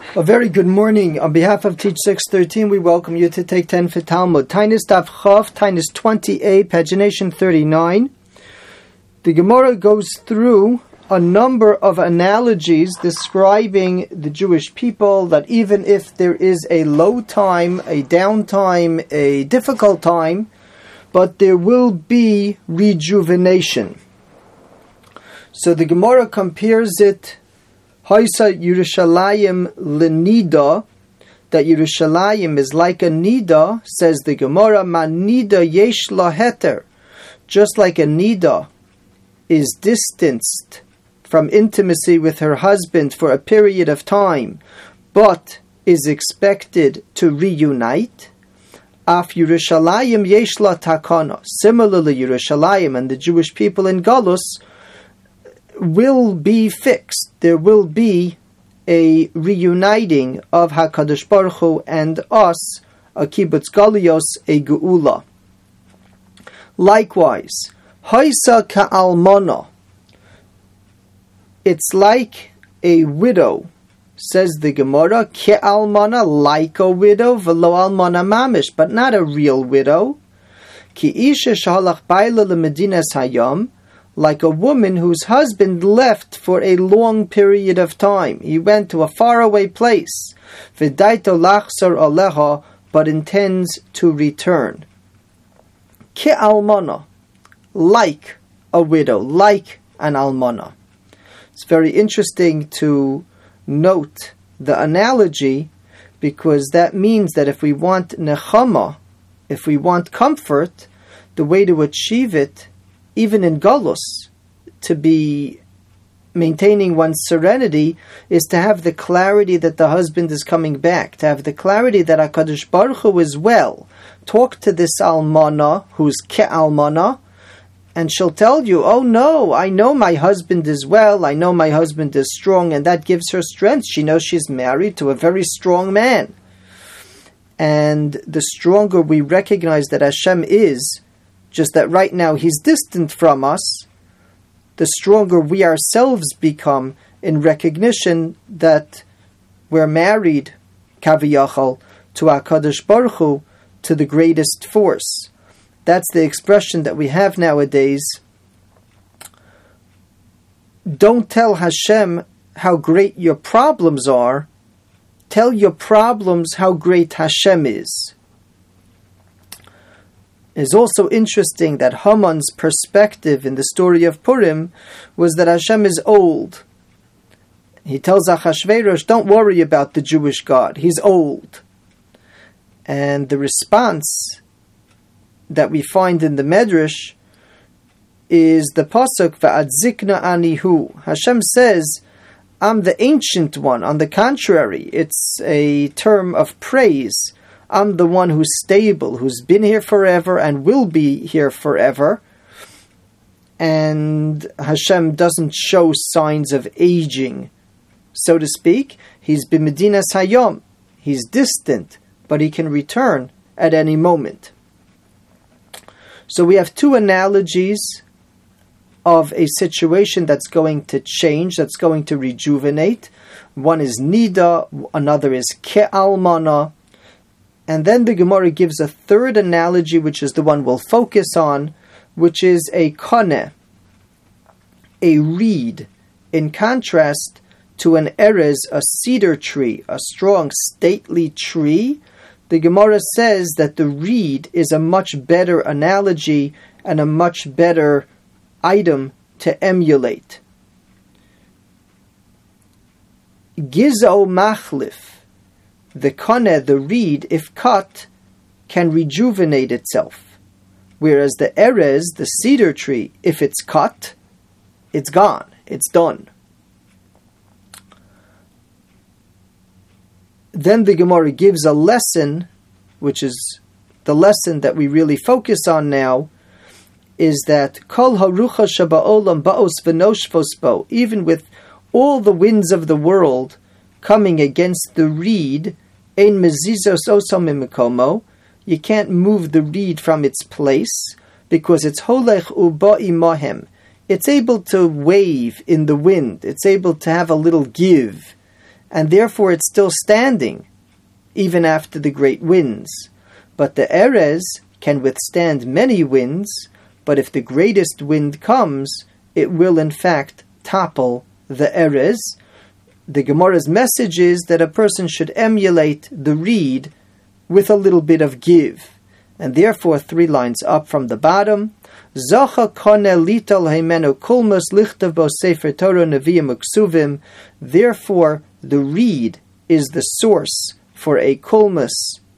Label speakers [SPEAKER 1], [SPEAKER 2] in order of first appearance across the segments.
[SPEAKER 1] A very good morning. On behalf of Teach 613, we welcome you to take 10 for Talmud. Tainis Daf Chav, Tainis 28, pagination 39. The Gemara goes through a number of analogies describing the Jewish people, that even if there is a low time, a downtime, a difficult time, but there will be rejuvenation. So the Gemara compares it Haisa Yerushalayim lenida, that Yerushalayim is like a nida, says the Gemara, ma nida yesh la heter, just like a nida is distanced from intimacy with her husband for a period of time, but is expected to reunite. Af Yerushalayim yesh la takana. Similarly, Yerushalayim and the Jewish people in Galus will be fixed. There will be a reuniting of HaKadosh Baruch Hu and us, a kibbutz galios, a geula. Likewise, Haisa ka'almana, it's like a widow, says the Gemara, ke'almana, like a widow, v'lo almana mamish, but not a real widow. Ki isha shahalach baila lemedinas hayam, like a woman whose husband left for a long period of time. He went to a faraway place, v'daito lachzor aleha, but intends to return. Ke'almana, like a widow, like an almana. It's very interesting to note the analogy, because that means that if we want nechama, if we want comfort, the way to achieve it, even in Galus, to be maintaining one's serenity, is to have the clarity that the husband is coming back, to have the clarity that HaKadosh Baruch Hu is well. Talk to this almana, who's ke'almana, and she'll tell you, oh no, I know my husband is well, I know my husband is strong, and that gives her strength. She knows she's married to a very strong man. And the stronger we recognize that Hashem is, just that right now He's distant from us, the stronger we ourselves become in recognition that we're married, kaviyachal, to HaKadosh Baruch Hu, to the greatest force. That's the expression that we have nowadays. Don't tell Hashem how great your problems are. Tell your problems how great Hashem is. It's also interesting that Haman's perspective in the story of Purim was that Hashem is old. He tells Achashverosh, don't worry about the Jewish God, he's old. And the response that we find in the Medrash is the pasuk va'adzikna anihu. Hashem says, I'm the ancient one. On the contrary, it's a term of praise. I'm the one who's stable, who's been here forever and will be here forever. And Hashem doesn't show signs of aging, so to speak. He's b'medinas hayom. He's distant, but he can return at any moment. So we have two analogies of a situation that's going to change, that's going to rejuvenate. One is nida, another is ke'almana. And then the Gemara gives a third analogy, which is the one we'll focus on, which is a koneh, a reed, in contrast to an erez, a cedar tree, a strong, stately tree. The Gemara says that the reed is a much better analogy and a much better item to emulate. Gizo machlif, the koneh, the reed, if cut, can rejuvenate itself. Whereas the erez, the cedar tree, if it's cut, it's gone, it's done. Then the Gemara gives a lesson, which is the lesson that we really focus on now, is that kol harucha shaba'olam ba'os v'noshvos bo, even with all the winds of the world coming against the reed, ein mezizos osam mimikomo, you can't move the reed from its place, because it's holech uba'i mohem. It's able to wave in the wind. It's able to have a little give. and therefore it's still standing, even after the great winds. But the Erez can withstand many winds, but if the greatest wind comes, it will in fact topple the Erez. The Gemara's message is that a person should emulate the reed with a little bit of give. And therefore, 3 lines up from the bottom, Zacha kone lital heimenu kulmus lichtav bo sefer Torah neviim uksuvim. Therefore, the reed is the source for a kulmus,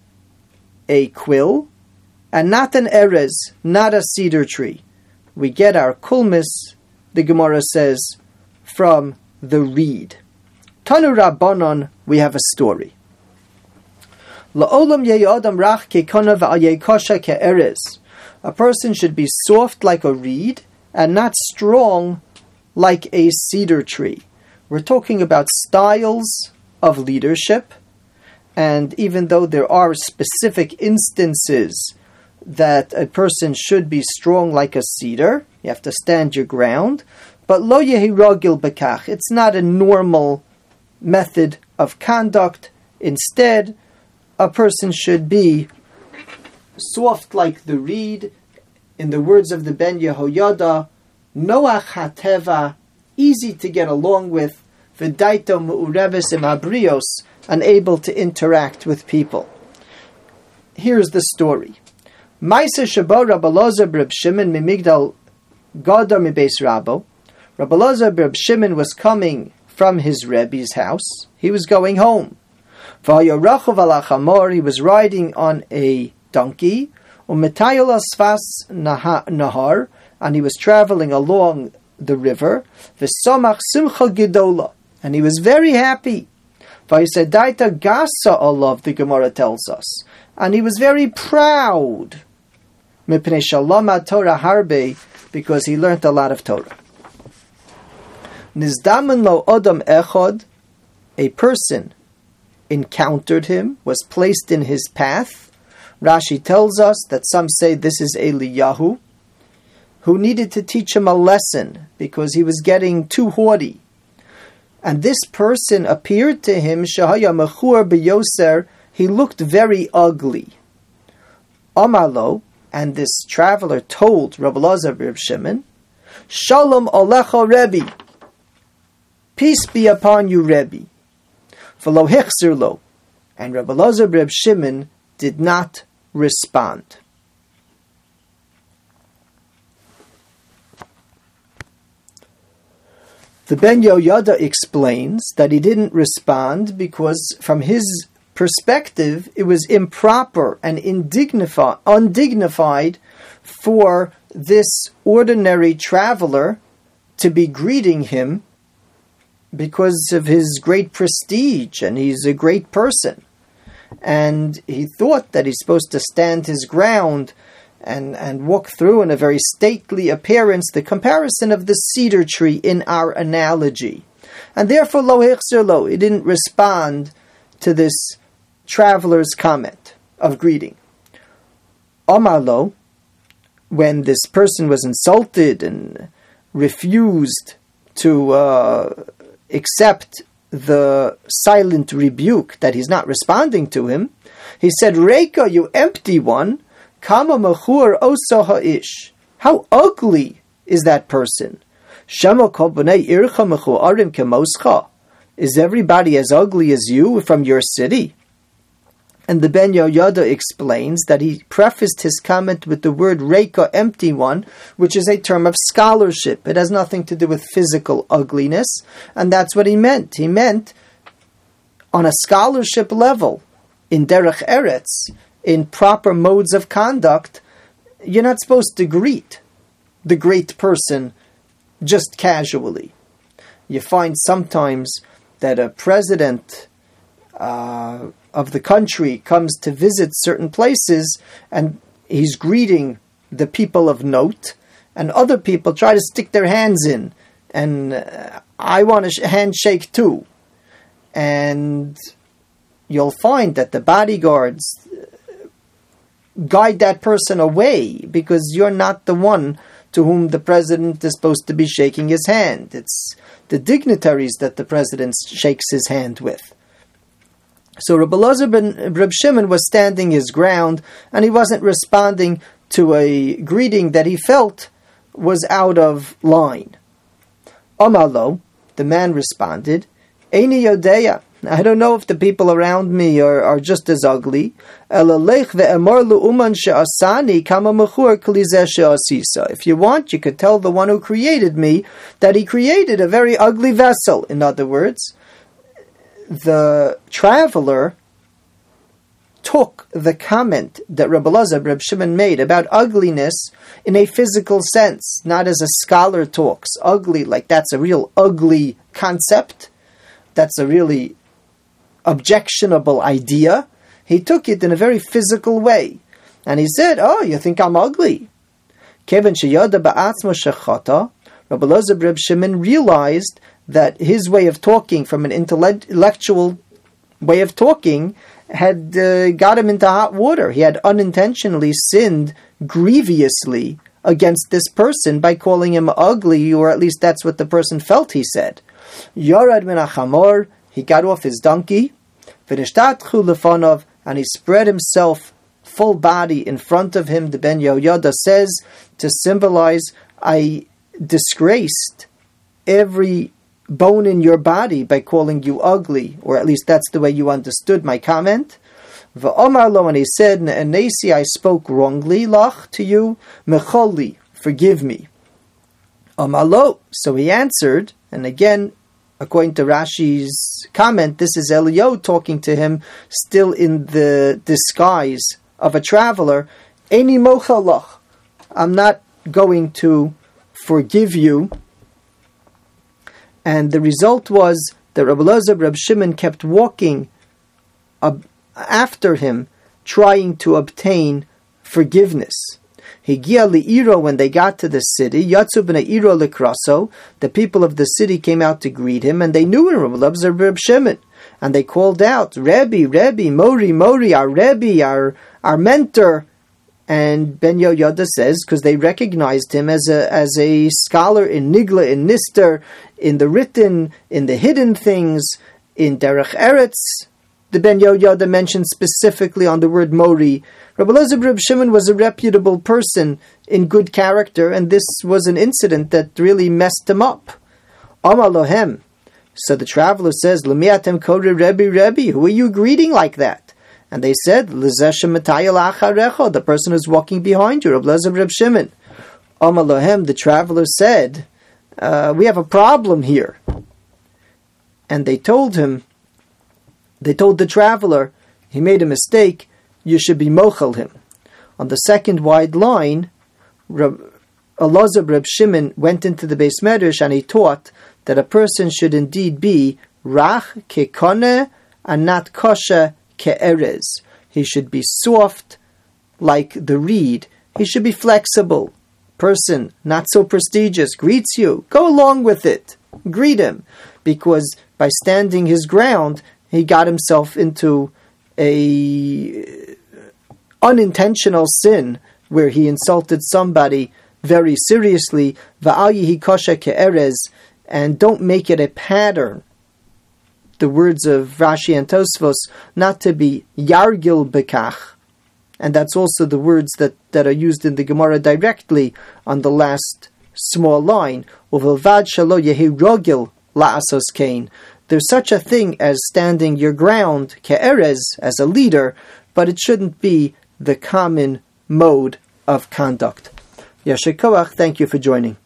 [SPEAKER 1] a quill, and not an erez, not a cedar tree. We get our kulmus, the Gemara says, from the reed. Tanu Rabbanon, we have a story. La'olam ye'adam rach ke'kona v'ayekosha ke'erez. A person should be soft like a reed and not strong like a cedar tree. We're talking about styles of leadership, and even though there are specific instances that a person should be strong like a cedar, you have to stand your ground, but lo yehi ragil bekach. It's not a normal method of conduct. Instead, a person should be soft like the reed. In the words of the Ben Yehoyada, Noach hateva, easy to get along with, v'daito mu'ureves im habrios, unable to interact with people. Here's the story. Maisa shabo Rabbi Elazar b'Reb Shimon mimigdal gadar mibeis Rabo. Rabbi Elazar b'Reb Shimon was coming from his Rebbe's house. He was going home. V'hayorachav ala chamor, he was riding on a donkey. Umetayol asfas nahar, and he was traveling along the river. V'samach simcha gedola, and he was very happy. V'yisedaita gasa olav, the Gemara tells us, and he was very proud. Mipnei shalom Torah harbe, because he learned a lot of Torah. Nizdamen lo odam echad, a person encountered him, was placed in his path. Rashi tells us that some say this is Eliyahu, who needed to teach him a lesson because he was getting too haughty. And this person appeared to him, Shahaya Mechur B'Yoser, he looked very ugly. Amalo, and this traveler told Rabbi Elazar b'Reb Shimon, Shalom Alecha Rebbe, peace be upon you, Rebbe. V'lo hichzir lo, and Rabbi Elazar b'Reb Shimon did not respond. The Ben Yehoyada explains that he didn't respond because from his perspective it was improper and undignified for this ordinary traveler to be greeting him because of his great prestige, and he's a great person. And he thought that he's supposed to stand his ground and walk through in a very stately appearance, the comparison of the cedar tree in our analogy. And therefore, lo hichzir lo, he didn't respond to this traveler's comment of greeting. Amar lo, when this person was insulted and refused to accept the silent rebuke that he's not responding to him, he said, Reika, you empty one, kama mechur oso ha'ish. How ugly is that person? Shema kol b'nei ircha mechuarim kemoscha. Is everybody as ugly as you from your city? And the Ben Yehoyada explains that he prefaced his comment with the word reika, empty one, which is a term of scholarship. It has nothing to do with physical ugliness, and that's what he meant. He meant on a scholarship level, in derech eretz, in proper modes of conduct, you're not supposed to greet the great person just casually. You find sometimes that a president of the country comes to visit certain places and he's greeting the people of note, and other people try to stick their hands in, and I want a handshake too. And you'll find that the bodyguards guide that person away because you're not the one to whom the president is supposed to be shaking his hand. It's the dignitaries that the president shakes his hand with. So Rabbi Elazar ben Reb Shimon was standing his ground, and he wasn't responding to a greeting that he felt was out of line. Amar lo, the man responded, Eini yodeya, I don't know if the people around me are just as ugly. If you want, you could tell the one who created me that he created a very ugly vessel. In other words, the traveler took the comment that Rabbi Elazar, Reb Shimon made about ugliness in a physical sense, not as a scholar talks. Ugly, like that's a real ugly concept. That's a really objectionable idea. He took it in a very physical way. And he said, oh, you think I'm ugly? Kevin Sheyada Ba'atzma Shechata, Rabbi Elazar Reb Shimon realized that his way of talking, from an intellectual way of talking, had got him into hot water. He had unintentionally sinned grievously against this person by calling him ugly, or at least that's what the person felt he said. Yorad min hachamor, he got off his donkey, v'nishtatchu lefanov, and he spread himself full body in front of him. The Ben Yehoyada says to symbolize, I disgraced every bone in your body by calling you ugly, or at least that's the way you understood my comment. V'omar lo, and he said, Ne'enesi, I spoke wrongly, lach, to you, mecholi, forgive me. Omar lo, so he answered, and again, according to Rashi's comment, this is Eliyahu talking to him, still in the disguise of a traveler. Eini mochel lach, I'm not going to forgive you. And the result was that Rabbi Elazar Reb Shimon kept walking after him, trying to obtain forgiveness. Higia li'iro, when they got to the city, Yatzu b'nei iro lekraso, the people of the city came out to greet him, and they knew him, Rabbi Elazar Reb Shimon, and they called out, Rebbe, Rebbe, Mori, Mori, our Rebbe, our mentor. And Ben Yehoyada says, because they recognized him as a scholar in Nigla, in Nister, in the written, in the hidden things, in Derech Eretz. The Ben Yehoyada mentioned specifically on the word Mori. Rabbi Elazar Reb Shimon was a reputable person in good character, and this was an incident that really messed him up. Amar lohem. So the traveler says, L'miatem kore Rebbe, Rebbe, who are you greeting like that? And they said, the person who's walking behind you, Rabbi Elazar Reb Shimon. Amar lohem, the traveler said, we have a problem here. And they told the traveler, he made a mistake, you should be mochel him. On the second wide line, Elazar Reb Shimon went into the Beis Medrash and he taught that a person should indeed be rach kekone and not kosher ke'erez. He should be soft like the reed. He should be flexible. Person, not so prestigious, greets you. Go along with it. Greet him. Because by standing his ground, he got himself into a unintentional sin where he insulted somebody very seriously. Va'al yihi kosher ke'erez, and don't make it a pattern. The words of Rashi and Tosfos, not to be yargil bekach. And that's also the words that are used in the Gemara directly on the last small line. Uvilvad shalo yehi rogil la'asos kain. There's such a thing as standing your ground, ke'erez, as a leader, but it shouldn't be the common mode of conduct. Yasher koach, thank you for joining.